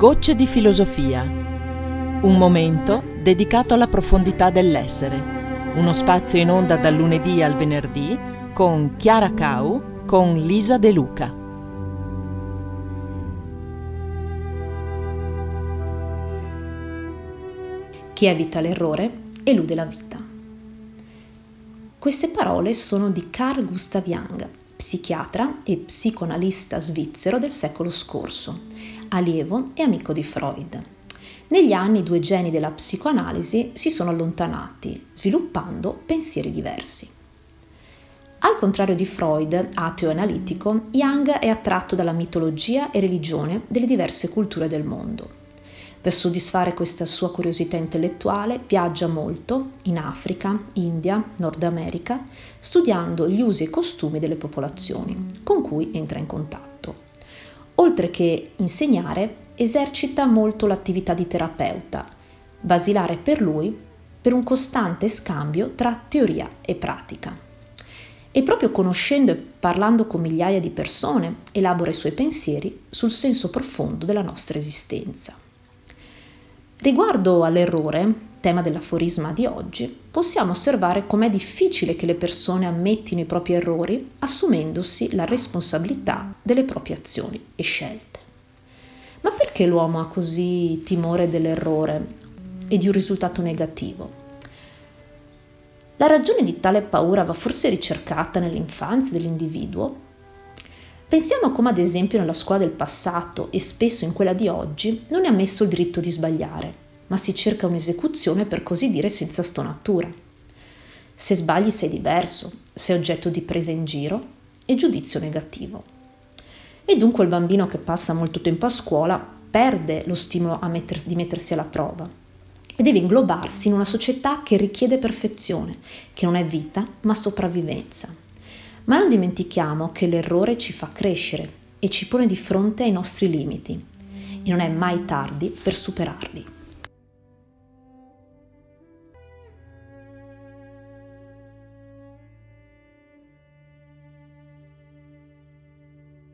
Gocce di filosofia. Un momento dedicato alla profondità dell'essere. Uno spazio in onda dal lunedì al venerdì con Chiara Cau, con Lisa De Luca. Chi evita l'errore elude la vita. Queste parole sono di Carl Gustav Jung, psichiatra e psicoanalista svizzero del secolo scorso, allievo e amico di Freud. Negli anni i due geni della psicoanalisi si sono allontanati, sviluppando pensieri diversi. Al contrario di Freud, ateo e analitico, Jung è attratto dalla mitologia e religione delle diverse culture del mondo. Per soddisfare questa sua curiosità intellettuale viaggia molto in Africa, India, Nord America, studiando gli usi e costumi delle popolazioni con cui entra in contatto. Oltre che insegnare, esercita molto l'attività di terapeuta, basilare per lui per un costante scambio tra teoria e pratica. E proprio conoscendo e parlando con migliaia di persone, elabora i suoi pensieri sul senso profondo della nostra esistenza. Riguardo all'errore, tema dell'aforisma di oggi, possiamo osservare com'è difficile che le persone ammettino i propri errori assumendosi la responsabilità delle proprie azioni e scelte. Ma perché l'uomo ha così timore dell'errore e di un risultato negativo? La ragione di tale paura va forse ricercata nell'infanzia dell'individuo? Pensiamo come ad esempio nella scuola del passato e spesso in quella di oggi non è ammesso il diritto di sbagliare, ma si cerca un'esecuzione per così dire senza stonatura. Se sbagli sei diverso, sei oggetto di presa in giro e giudizio negativo. E dunque il bambino che passa molto tempo a scuola perde lo stimolo di mettersi alla prova e deve inglobarsi in una società che richiede perfezione, che non è vita ma sopravvivenza. Ma non dimentichiamo che l'errore ci fa crescere e ci pone di fronte ai nostri limiti e non è mai tardi per superarli.